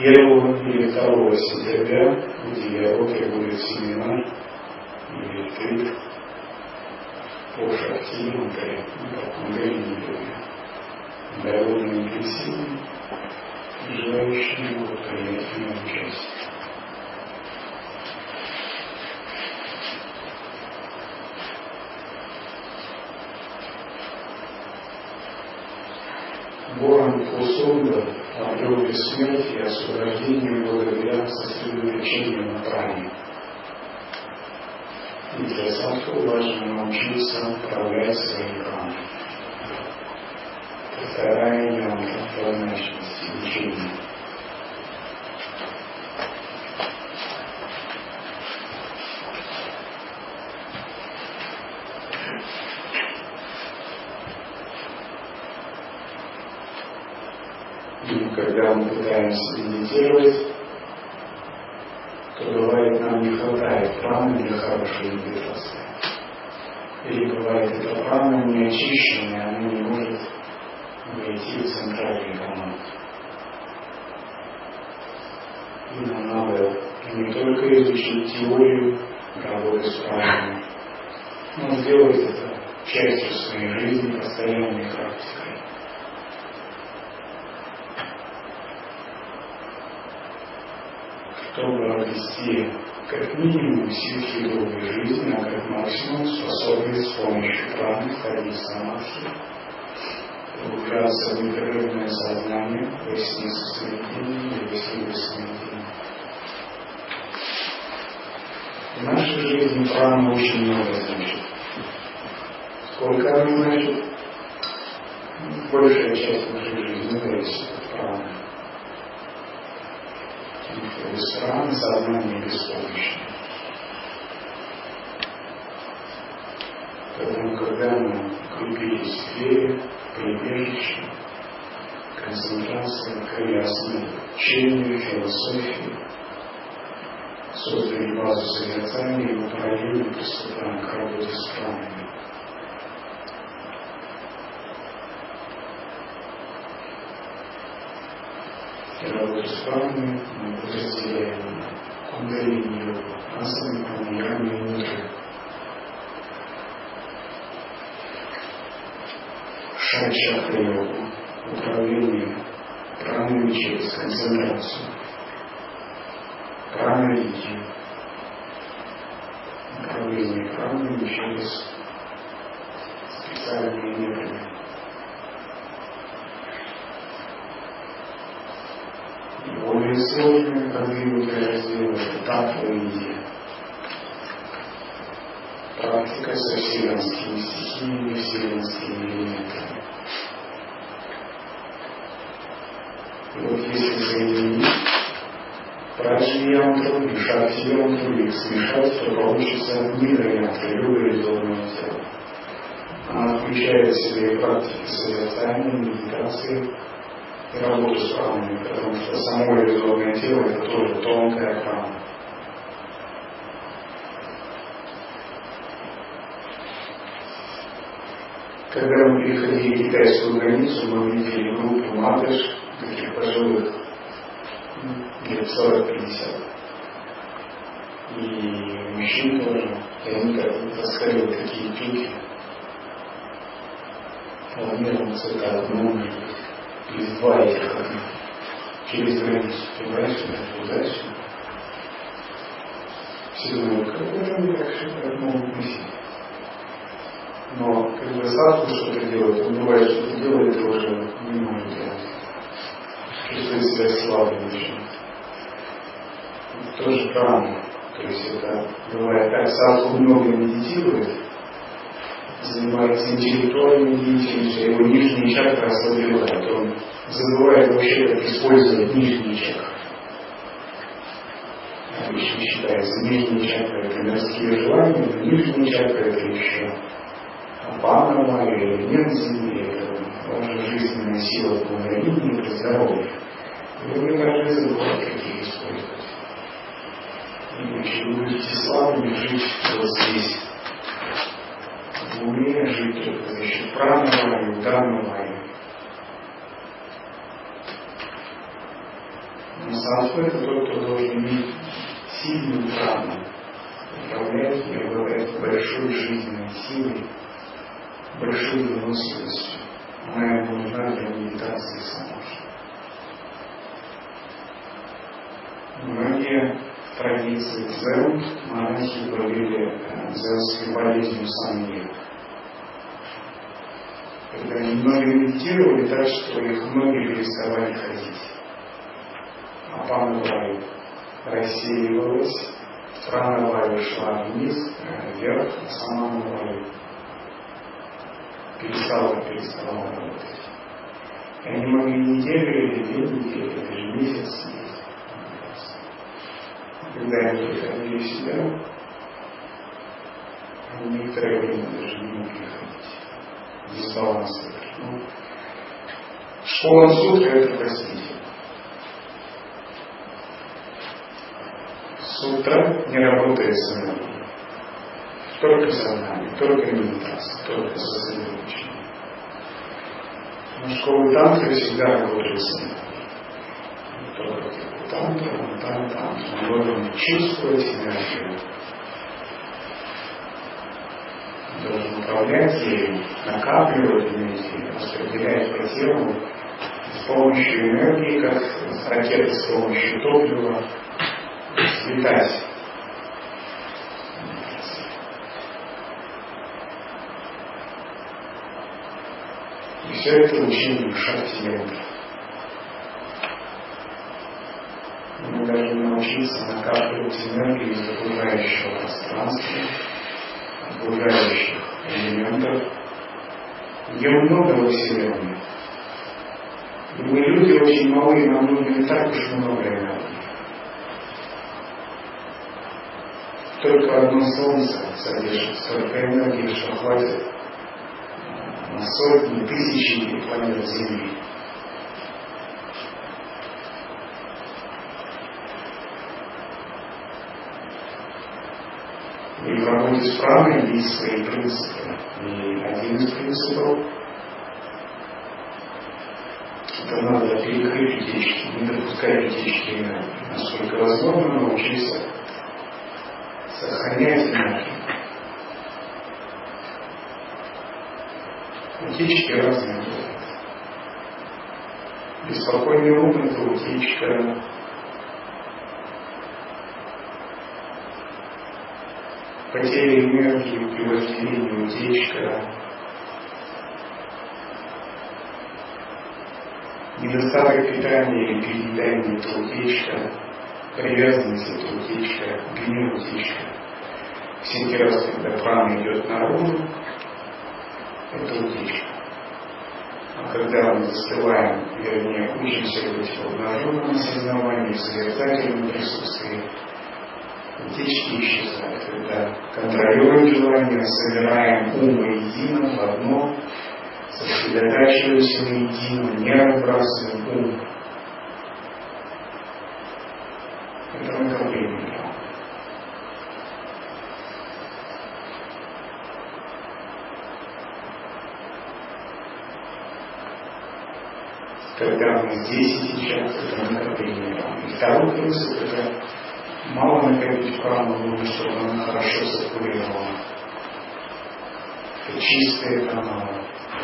1 или 2 сентября, где я будет семинар или ретрит по Шакти Мантре, по Кундалини-йоге. Довольно интенсивный, желающие могут принять в нем участие. Ворон Кусунда обрел бессмертие и освобождение благодаря сосредоточению на пране. И для садху важно научиться управлять своей праной. Вторая янтра двозначности учения. И когда мы пытаемся медитировать, то бывает нам не хватает праны для хорошей медитации. Или бывает эта прана не очищенная, она не может войти в центральный канал. И нам надо не только изучить теорию работы с праной, но сделать это частью своей жизни, постоянной практикой. Чтобы обрести как минимум силы долгой жизни, а как максимум способность с помощью праны входить в самадхи, погружаться в непрерывное сознание, во сне сновидения или во сне сновидения. В нашей жизни прана очень много значит. Сколько она значит? Большая часть нашей жизни зависит от праны. Без праны сознание беспомощно. Поэтому, когда мы укрепились в вере, прибежище, концентрация, ясное учение, философии, создали базу созерцания и управления, приступаем к работе с пранами. И работу с пранами мы подразделяем на кундалини-йогу, асаны, пранаяма и мудры. Шакчакра-йогу, управление пранами через концентрацию. Прана-видью, управление пранами через специальные методы. И более сложные, продвинутые разделы — татва-видья. Практика со вселенскими стихиями, вселенскими элементами. И вот если соединить праджни-янтру и шакти-янтру, их смешать, то получится нидра-янтра, юго-резонное тело. Она включает в себя и практики созерцания, медитации и работу с пранами, потому что само резонное тело — это тоже тонкая прана. Когда мы переходили китайскую границу, мы видели группу матыш, таких пожилых, лет 40-50. И мужчин тоже. И они таскали вот такие пики. Размером с это одно, или 2 этих одних. Через границу. Туда-сюда, туда-сюда. Все думают, как это они так что-то могут носить. Но когда садху что-то делает, он бывает что-то делает и уже не может делать. Чувствует себя слабым очень. Это тоже прана. То есть это бывает так, садху много медитирует, занимается интеллектуальной деятельностью, его нижние чакры ослабевают. Он забывает вообще, как использовать нижние чакры. Обычно считается, нижние чакры — это мирские желания, но нижние чакры — это еще апанама, элемент земли, это ваша жизненная сила кундалини, это здоровье. И вы даже забываете, как их использовать. Иначе вы будете слабыми жить вот здесь. В уме жить только за счет пранавайи, уданавайи. Но саттва — это тот, кто должен иметь сильную прану, управлять и обладать большой жизненной силой, большой выносливостью. Она ему нужна для медитации самадхи. Многие традиции дзен монахи болели дзенской болезнью самьи. Когда они много медитировали, так что их ноги переставали ходить. Апана-ваю рассеивалась, прана-ваю шла вниз, вверх, а самана-ваю перестала работать. И они могли неделю или 2 недели, даже месяц сидеть. Когда они приходили в себя, они некоторое время даже не могли ходить. Дисбаланс. Школа сутра — это простите. Сутра не работает с энергией. Только сознание, только медитация, только сосредоточение. Но школы тантры всегда работают с энергией. Только тантра. Мы можем чувствовать энергию. Должен управлять ею, накапливать энергию, распределять по телу с помощью энергии, как ракеты с помощью топлива, летать. И все это учение шакти-йоги. Мы должны научиться накапливать энергию из окружающего пространства, окружающих элементов. Ее много во Вселенной. И мы люди очень малы, нам нужно не так уж много энергии. Только одно Солнце содержит столько энергии, что хватит на сотни, тысячи планет Земли. И в работе с праной есть свои принципы. И один из принципов — это надо перекрыть утечки, не допускать утечки энергии. Насколько возможно, научиться сохранять энергию. Утечки разные бывают. Беспокойный ум — это утечка. Потеря энергии при вожделении — утечка. Недостаток питания или переедания — это утечка. Привязанность — это утечка. Гнев — утечка. Всякий раз, когда прана идет наружу, это утечка. А когда мы застываем, вернее, учимся быть в обнаженном осознавании, в созерцательном присутствии, утечки исчезают. Когда контролируем желание, собираем ум воедино в одно, сосредотачиваемся воедино, не разбрасываем ум. Это накопление. Когда мы здесь и сейчас, это накопление. И второй принцип — это мало накопить прану, нужно, чтобы она хорошо циркулировала. Это чистые каналы.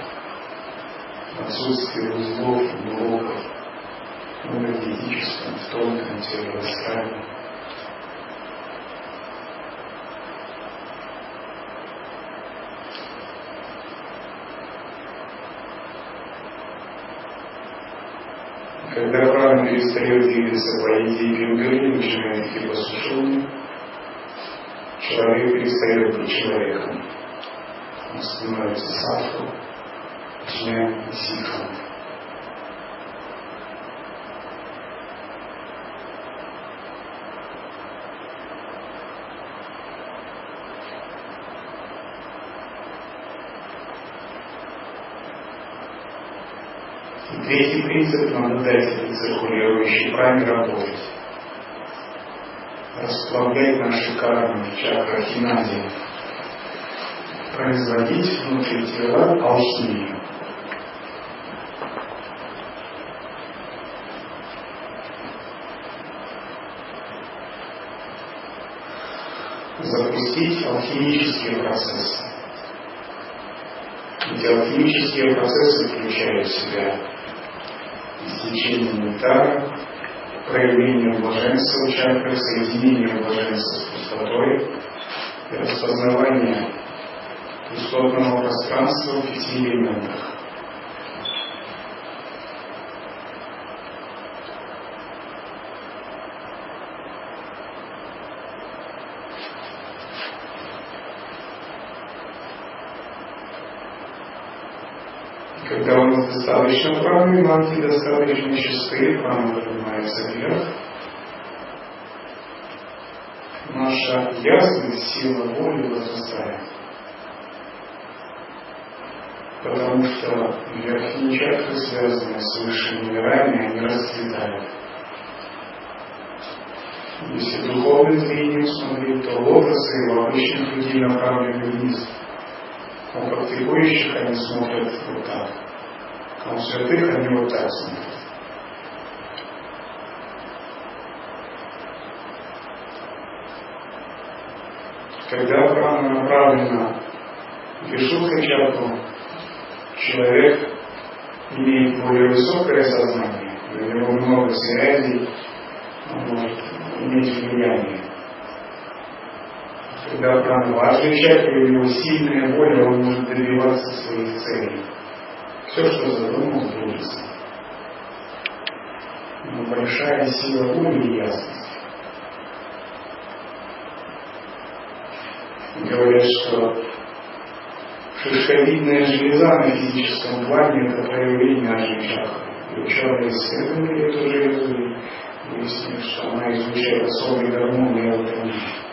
Отсутствие узлов, блоков в энергетическом, в тонком теле, в астральном. Когда прана перестает двигаться по идее пингали, начинает идти по сушилке, человек перестает быть человеком. Он становится саттвой, начинает ситхом. Третий принцип — надо дать этой циркулирующей пране работать. Расплавлять наши кармы в чакрах хинади. Производить внутри тела алхимию. запустить алхимические процессы. Эти алхимические процессы включают в себя истечение нектара, проявление блаженства в чакрах, соединение блаженства с пустотой и распознавание пустотного пространства в 5 элементах. Когда у нас достаточно праны, манки достаточно чистые, прана поднимается вверх, наша ясность, сила воли возрастает. Потому что верхние чакры, связанные с высшими мирами, они расцветают. Если духовным зрением смотреть, то лотосы у обычных людей направлены вниз. У практикующих они смотрят вот так. А у святых они вот так смотрят. Когда прана направлена в вишудха чакру, человек имеет более высокое сознание, у него много связей, он может иметь влияние. Когда прана важный чакра, у него сильная воля, он может добиваться своих целей. Все, что задумал, сбудется. Но большая сила воли и ясности. Говорят, что шишковидная железа на физическом плане – это проявление нашей чакры. И ученые исследовали эту железу и выяснили, что она излучает особый гормон мелатонин.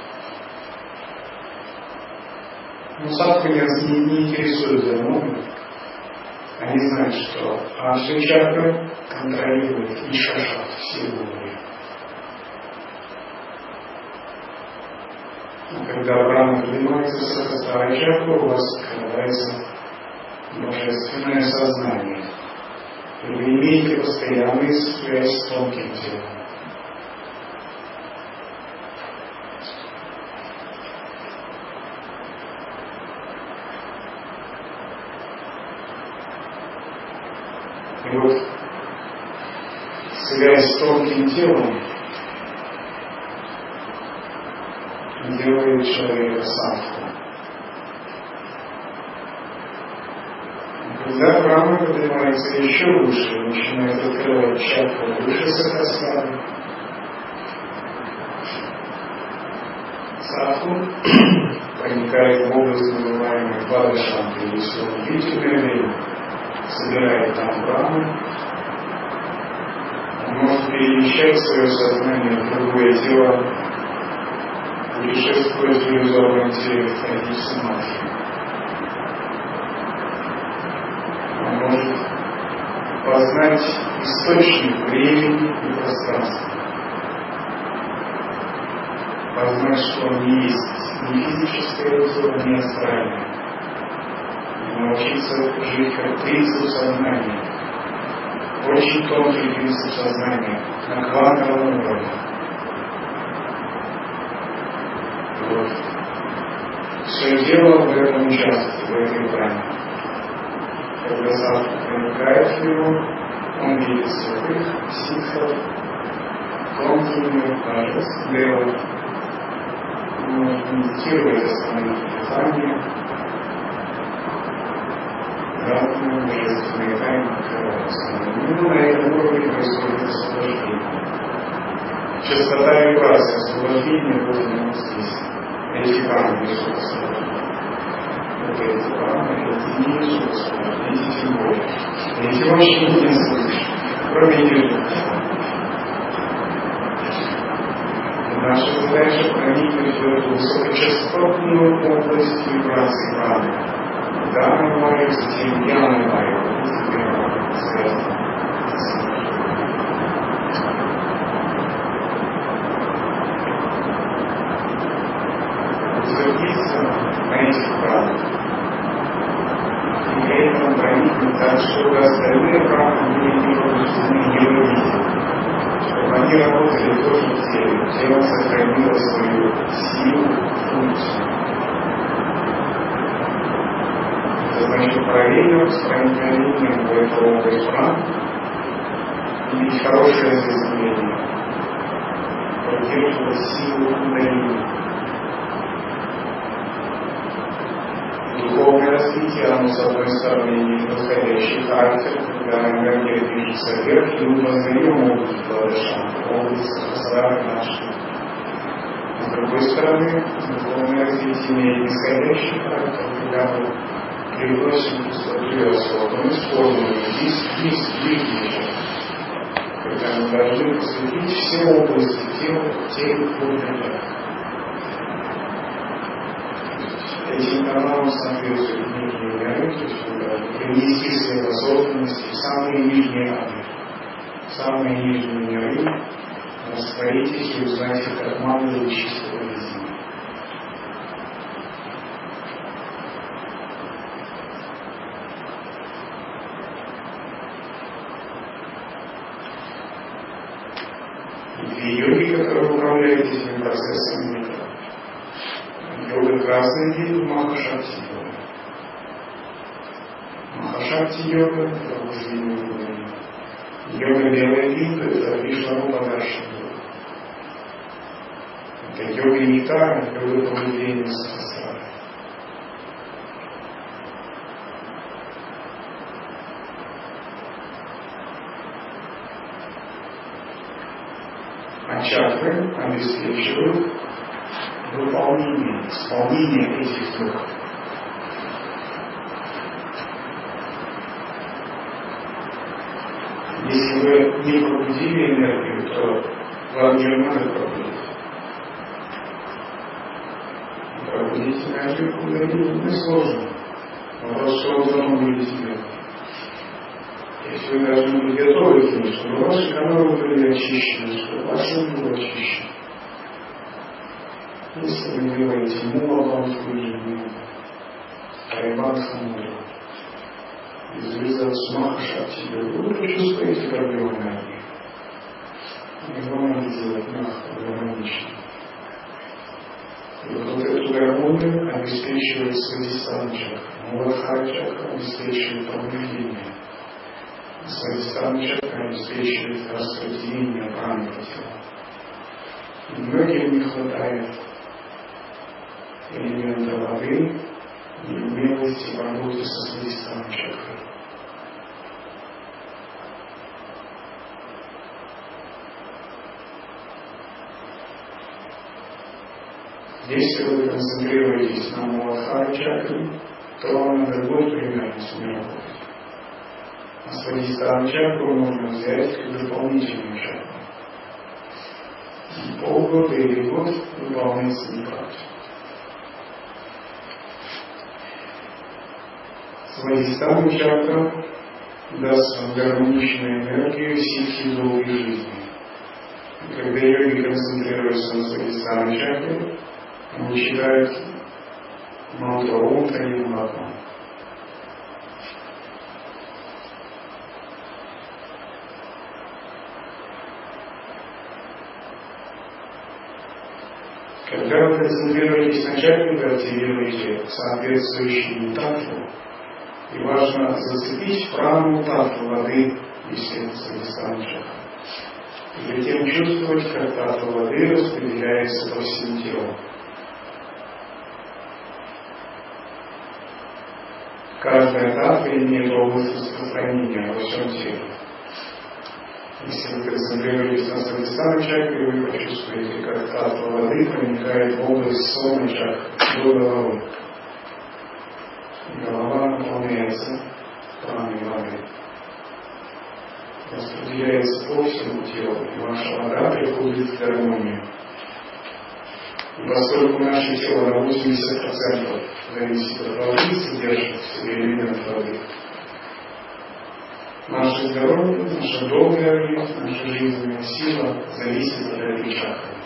Но садху не интересует гормоны. Они знают, что аджа чакра контролирует ишашат, все воли. Когда прана поднимается в сахасрара чакру, у вас открывается божественное сознание. И вы имеете постоянную связь с тонким телом. И вот связь с тонким телом делает человека садху. Когда прана поднимается еще выше, начинает открывать чакру выше сахасрары, садху проникает в область, называемой двадашанты, если он длительное время собирает там прану, он может перемещать свое сознание в другое тело, путешествует в иллюзорном теле, входить в самадхи. Он может познать источник времени и пространства. Познать, что он не есть ни физическое тело, ни астральное. И научиться жить как принцип сознания. Очень тонкий принцип сознания, на квантовом уровне. Вот. Все дело в этом участке, в этой пране. Когда садху проникает в него, он видит святых, ситхов, тонкий мир, божеств, девов. Он может медитировать, остановить дыхание. Разные божественные тайны открываются. Именно на этом уровне происходит освобождение. Частота вибрации освобождения будет на здесь. Эти праны несут освобождение. Вот эти праны, эти не несут освобождение, эти тем более. Эти вообще не слышат, кроме нижних. Наша задача проникнуть в эту высокочастотную область вибрации праны. Дана Майя, затем Яна Майя, связано с утвердиться на этих правах. И при этом проникнуть так, чтобы остальные правы были повреждены невредимы. Чтобы они работали тоже в теле. Тело сохранило свою силу, проникновением в эту область праны, иметь хорошее заземление, поддерживать силу кундалини. Духовное развитие, оно, с одной стороны, имеет восходящий характер, когда энергия движется вверх, и мы познаем область Бладашана, область Сахасрара нашей. С другой стороны, духовное развитие имеет нисходящий характер, когда мы привносим пустоту и осознанно, мы используем здесь ближний часть, когда мы должны посвятить все области тела, телу, кругу. Этим каналам соответствует нижние миры, то есть мы должны принести свет осознанности в самые нижние ады, в самые нижние миры, растворитесь и узнайте как мандру чистого видения. Две йоги, которые управляют этими процессами, йога красной гиры, Махашакти йога. Махашакти йога – это пробуждение кундалини. Йога белой гиры – это Вишнарупадаршана йога. Это йога нектара, йога пробуждения Сахасрара. А чакры обеспечивают выполнение, исполнение этих трех. Если вы не пробудили энергию, то вам ее надо пробудить. Пробудить энергию кундалини несложно. Вопрос, что вы потом будете делать. Если вы должны быть готовы к тому, чтобы ваши каналы были очищены, чтобы ваш ум был очищен. Если вы делаете мулабанху ежедневно, айбанху визуализацию Махашакти йогу, вы почувствуете проблему энергии. Его надо делать мягко, гармонично. И вот эту гармонию обеспечивает Свадхистхана чакра. Муладхара чакра обеспечивает пробуждение. Свадхистхана чакра обеспечивает распределение праны по телу. И многим не хватает элемента воды и умелости работы со Свадхистхана чакрой. Если вы концентрируетесь на Муладхара чакре, то вам надо будет примерно с ней работать. А Свадхистхана чакру можно взять как дополнительную чакру. И полгода или год выполнять с ней практику. Свадхистхана чакра даст вам гармоничную энергию ситхи долгой жизни. И когда йоги концентрируются на Свадхистхана чакре, они читают мантру Ом Тани Махатма. Когда вы концентрируетесь на чакре, вы активируете соответствующие татву, и важно зацепить прану татву воды, если это Свадхистхана чакра. И затем чувствовать, как татва воды распределяется по всему телу. Каждая татва имеет область распространения во всем теле. Если вы концентрируетесь на Свадхистхана чакре, вы почувствуете, как татва воды проникает в область сонной чакры до головы. Голова наполняется праной воды. Распределяется по всему телу, и ваша вода приходит в гармонию. И поскольку наше тело на 80% зависит от воды, содержит в себе элемент воды, наше здоровье, наша долгая жизнь, наша жизненная сила зависит от этой чакры.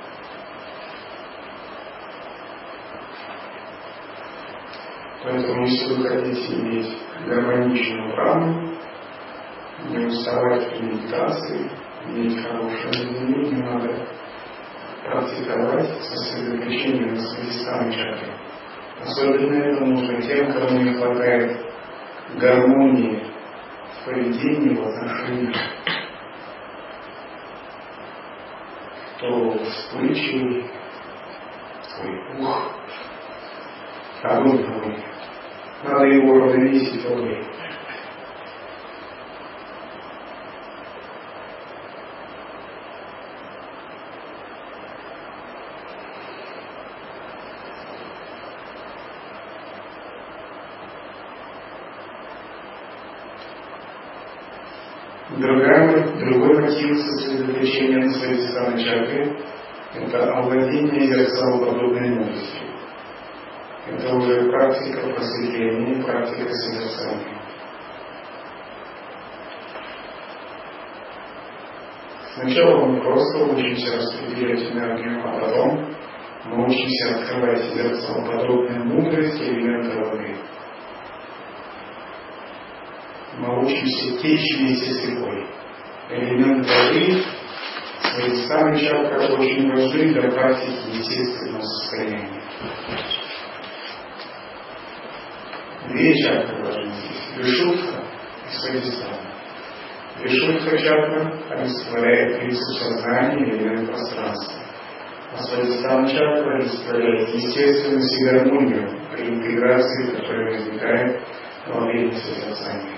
Поэтому, если вы хотите иметь гармоничную прану, не уставать при медитации, иметь хорошее заземление, надо практиковать сосредоточение на Свадхистхана чакре. Особенно это нужно тем, кому не хватает гармонии в поведении, в отношениях, то вспыльчивый, огонь такой. Надо его равновесить огонь. Другой мотив сосредоточения на своей дистальной чакре – это овладение зеркалоподобной мудростью. Это уже практика просветления, практика созерцания. Сначала мы просто учимся распределять энергию, а потом мы учимся открывать зеркалоподобную мудрость элемента воды. Мы учимся течь вместе с рекой. Элемент воды, своей дистальной чакры, очень важны для практики естественного состояния. Две чакры важны здесь. Вишудха и свадистхана. Вишудха чакра олицетворяет принцип сознания и элемент пространства. А свадистхана чакра олицетворяет естественность и гармонию при интеграции, которая возникает во время созерцания.